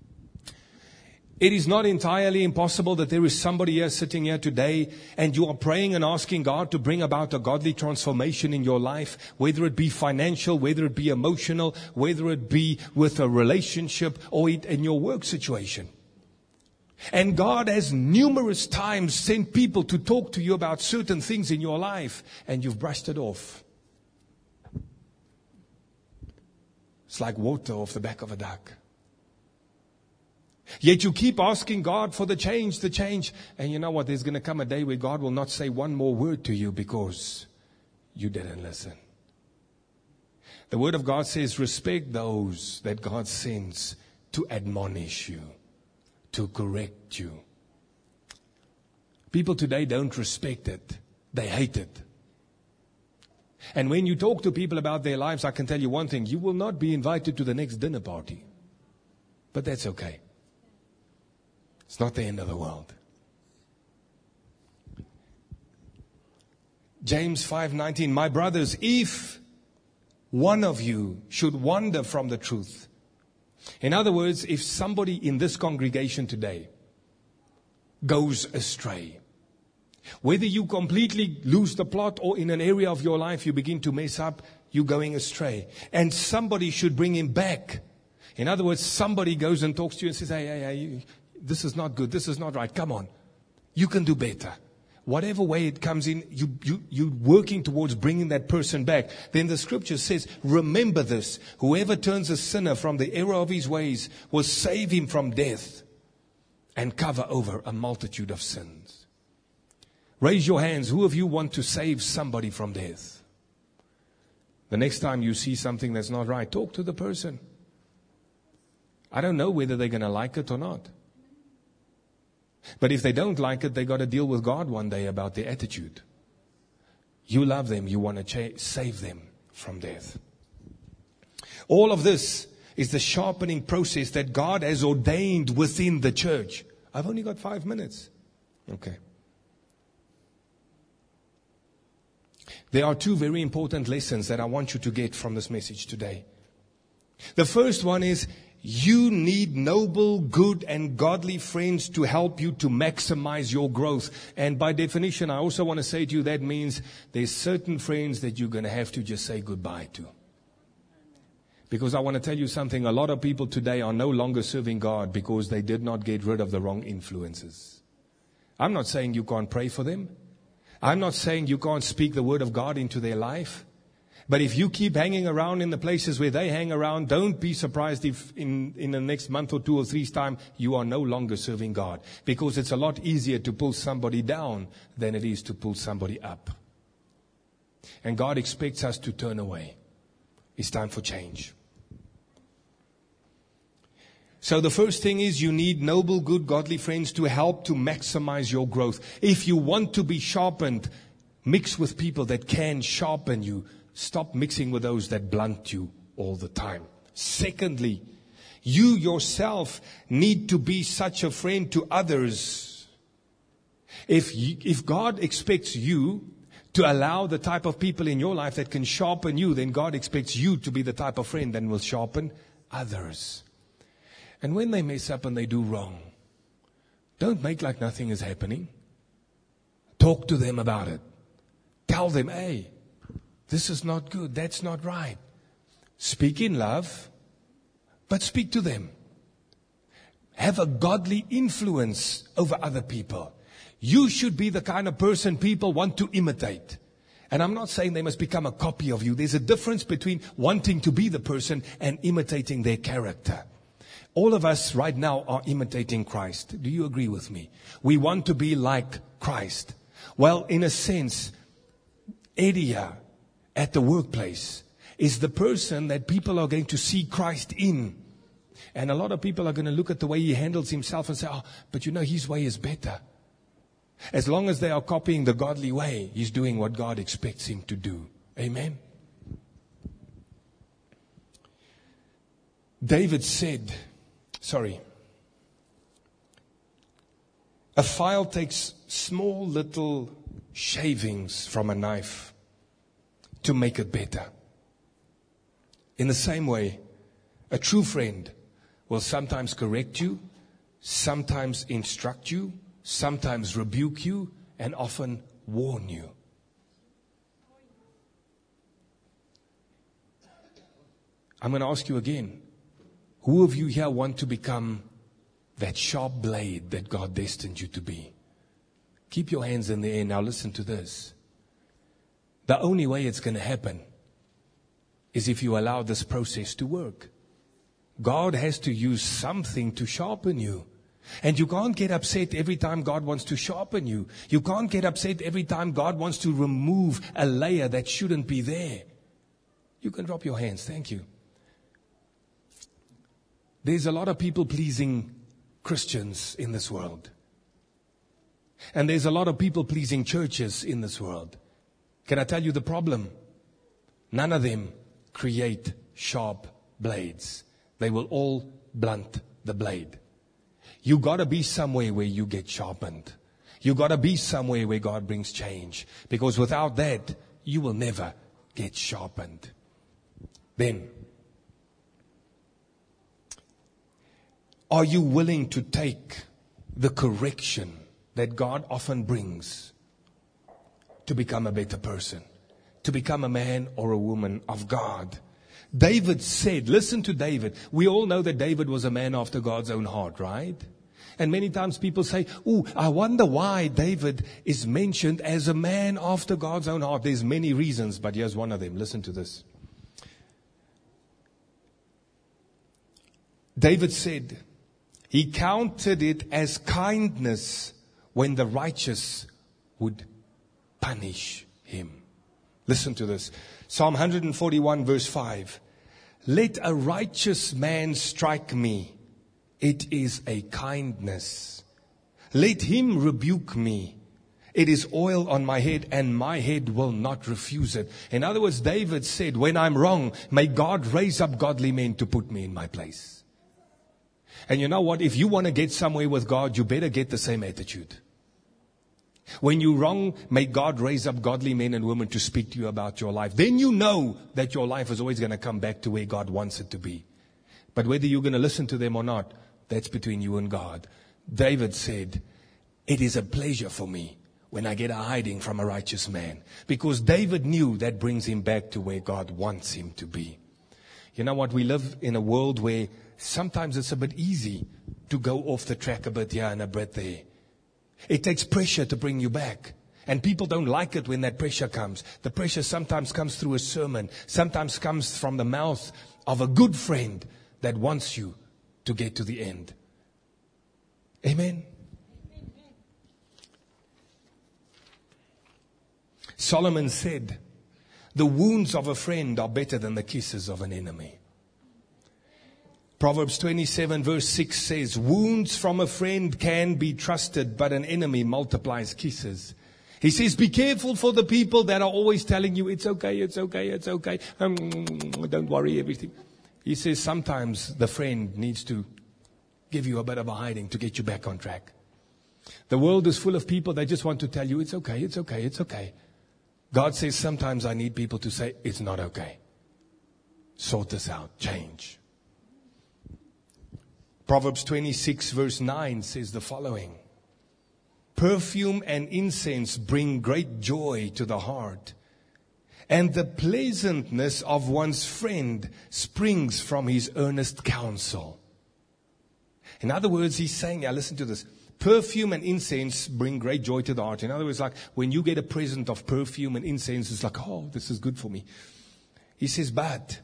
It is not entirely impossible that there is somebody here sitting here today and you are praying and asking God to bring about a godly transformation in your life, whether it be financial, whether it be emotional, whether it be with a relationship or in your work situation. And God has numerous times sent people to talk to you about certain things in your life and you've brushed it off. It's like water off the back of a duck. Yet you keep asking God for the change, the change. And you know what? There's going to come a day where God will not say one more word to you because you didn't listen. The word of God says, respect those that God sends to admonish you, to correct you. People today don't respect it. They hate it. And when you talk to people about their lives, I can tell you one thing. You will not be invited to the next dinner party. But that's okay. It's not the end of the world. James five nineteen, my brothers, if one of you should wander from the truth. In other words, if somebody in this congregation today goes astray, whether you completely lose the plot or in an area of your life you begin to mess up, you're going astray. And somebody should bring him back. In other words, somebody goes and talks to you and says, hey, hey, hey, you, this is not good. This is not right. Come on. You can do better. Whatever way it comes in, you, you, you're working towards bringing that person back. Then the scripture says, remember this. Whoever turns a sinner from the error of his ways will save him from death and cover over a multitude of sins. Raise your hands. Who of you want to save somebody from death? The next time you see something that's not right, talk to the person. I don't know whether they're going to like it or not. But if they don't like it, they got to deal with God one day about their attitude. You love them. You want to cha- save them from death. All of this is the sharpening process that God has ordained within the church. I've only got five minutes. Okay. There are two very important lessons that I want you to get from this message today. The first one is, you need noble, good, and godly friends to help you to maximize your growth. And by definition, I also want to say to you, that means there's certain friends that you're going to have to just say goodbye to. Because I want to tell you something, a lot of people today are no longer serving God because they did not get rid of the wrong influences. I'm not saying you can't pray for them. I'm not saying you can't speak the word of God into their life. But if you keep hanging around in the places where they hang around, don't be surprised if in, in the next month or two or three's time, you are no longer serving God. Because it's a lot easier to pull somebody down than it is to pull somebody up. And God expects us to turn away. It's time for change. So the first thing is, you need noble, good, godly friends to help to maximize your growth. If you want to be sharpened, mix with people that can sharpen you. Stop mixing with those that blunt you all the time. Secondly, you yourself need to be such a friend to others. If you, if God expects you to allow the type of people in your life that can sharpen you, then God expects you to be the type of friend that will sharpen others. And when they mess up and they do wrong, don't make like nothing is happening. Talk to them about it. Tell them, hey, this is not good. That's not right. Speak in love, but speak to them. Have a godly influence over other people. You should be the kind of person people want to imitate. And I'm not saying they must become a copy of you. There's a difference between wanting to be the person and imitating their character. All of us right now are imitating Christ. Do you agree with me? We want to be like Christ. Well, in a sense, Eddie at the workplace is the person that people are going to see Christ in. And a lot of people are going to look at the way he handles himself and say, oh, but you know, his way is better. As long as they are copying the godly way, he's doing what God expects him to do. Amen. David said, sorry, a file takes small little shavings from a knife to make it better. In the same way, a true friend will sometimes correct you, sometimes instruct you, sometimes rebuke you, and often warn you. I'm going to ask you again. Who of you here want to become that sharp blade that God destined you to be? Keep your hands in the air. Now listen to this. The only way it's going to happen is if you allow this process to work. God has to use something to sharpen you. And you can't get upset every time God wants to sharpen you. You can't get upset every time God wants to remove a layer that shouldn't be there. You can drop your hands. Thank you. There's a lot of people-pleasing Christians in this world. And there's a lot of people-pleasing churches in this world. Can I tell you the problem? None of them create sharp blades. They will all blunt the blade. You got to be somewhere where you get sharpened. You got to be somewhere where God brings change. Because without that, you will never get sharpened. Then, are you willing to take the correction that God often brings to become a better person, to become a man or a woman of God? David said, listen to David. We all know that David was a man after God's own heart, right? And many times people say, oh, I wonder why David is mentioned as a man after God's own heart. There's many reasons, but here's one of them. Listen to this. David said, he counted it as kindness when the righteous would punish him. Listen to this. Psalm one forty-one verse five. Let a righteous man strike me. It is a kindness. Let him rebuke me. It is oil on my head, and my head will not refuse it. In other words, David said, when I'm wrong, may God raise up godly men to put me in my place. And you know what? If you want to get somewhere with God, you better get the same attitude. When you're wrong, may God raise up godly men and women to speak to you about your life. Then you know that your life is always going to come back to where God wants it to be. But whether you're going to listen to them or not, that's between you and God. David said, it is a pleasure for me when I get a hiding from a righteous man. Because David knew that brings him back to where God wants him to be. You know what? We live in a world where sometimes it's a bit easy to go off the track a bit here and a bit there. It takes pressure to bring you back. And people don't like it when that pressure comes. The pressure sometimes comes through a sermon. Sometimes comes from the mouth of a good friend that wants you to get to the end. Amen. Solomon said, the wounds of a friend are better than the kisses of an enemy. Proverbs twenty-seven verse six says, wounds from a friend can be trusted, but an enemy multiplies kisses. He says, be careful for the people that are always telling you, it's okay, it's okay, it's okay. Um, don't worry, everything. He says, sometimes the friend needs to give you a bit of a hiding to get you back on track. The world is full of people that just want to tell you, it's okay, it's okay, it's okay. God says, sometimes I need people to say, it's not okay. Sort this out, change. Proverbs twenty-six verse nine says the following. Perfume and incense bring great joy to the heart, and the pleasantness of one's friend springs from his earnest counsel. In other words, he's saying, now listen to this. Perfume and incense bring great joy to the heart. In other words, like when you get a present of perfume and incense, it's like, oh, this is good for me. He says, but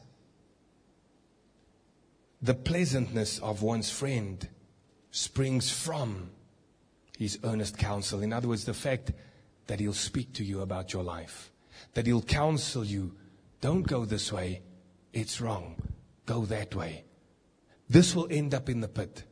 the pleasantness of one's friend springs from his earnest counsel. In other words, the fact that he'll speak to you about your life, that he'll counsel you. Don't go this way. It's wrong. Go that way. This will end up in the pit.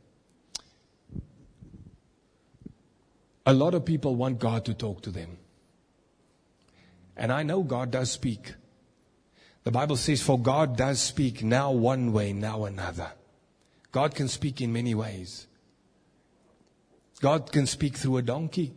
A lot of people want God to talk to them. And I know God does speak. The Bible says, for God does speak now one way, now another. God can speak in many ways. God can speak through a donkey.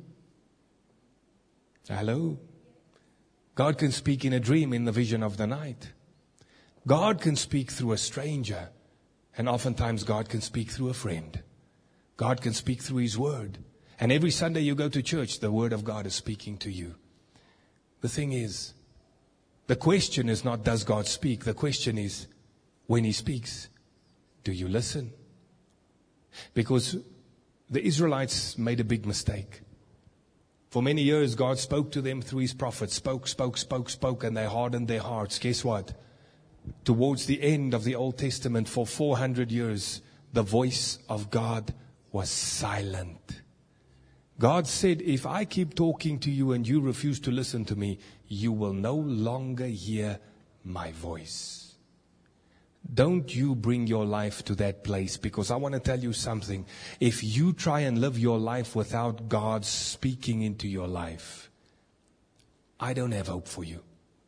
Hello? God can speak in a dream, in the vision of the night. God can speak through a stranger. And oftentimes God can speak through a friend. God can speak through His Word. And every Sunday you go to church, the Word of God is speaking to you. The thing is, the question is not, does God speak? The question is, when He speaks, do you listen? Because the Israelites made a big mistake. For many years, God spoke to them through His prophets. Spoke, spoke, spoke, spoke, and they hardened their hearts. Guess what? Towards the end of the Old Testament, for four hundred years, the voice of God was silent. God said, if I keep talking to you and you refuse to listen to me, you will no longer hear my voice. Don't you bring your life to that place, because I want to tell you something. If you try and live your life without God speaking into your life, I don't have hope for you.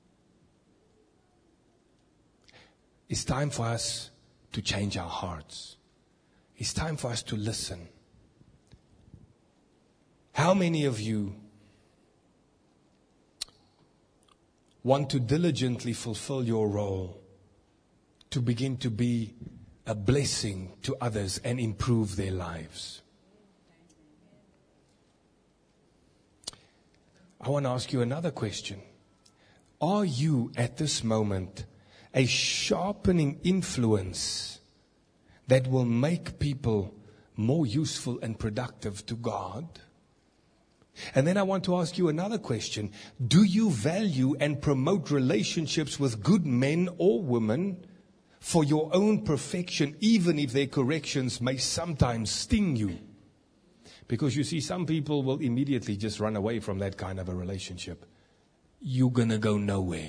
It's time for us to change our hearts. It's time for us to listen. How many of you want to diligently fulfill your role to begin to be a blessing to others and improve their lives? I want to ask you another question. Are you at this moment a sharpening influence that will make people more useful and productive to God? And then I want to ask you another question. Do you value and promote relationships with good men or women for your own perfection, even if their corrections may sometimes sting you? Because you see, some people will immediately just run away from that kind of a relationship. You're going to go nowhere.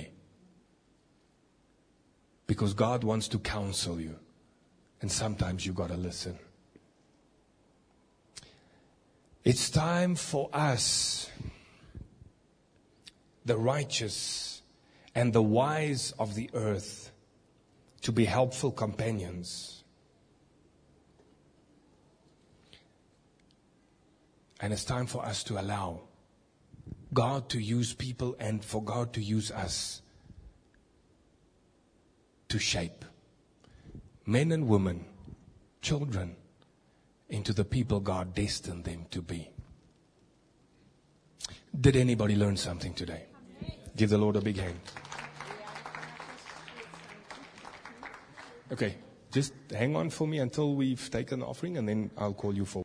Because God wants to counsel you. And sometimes you got to listen. It's time for us, the righteous and the wise of the earth, to be helpful companions. And it's time for us to allow God to use people and for God to use us to shape men and women, children, into the people God destined them to be. Did anybody learn something today? Give the Lord a big hand. Okay, just hang on for me until we've taken the offering, and then I'll call you for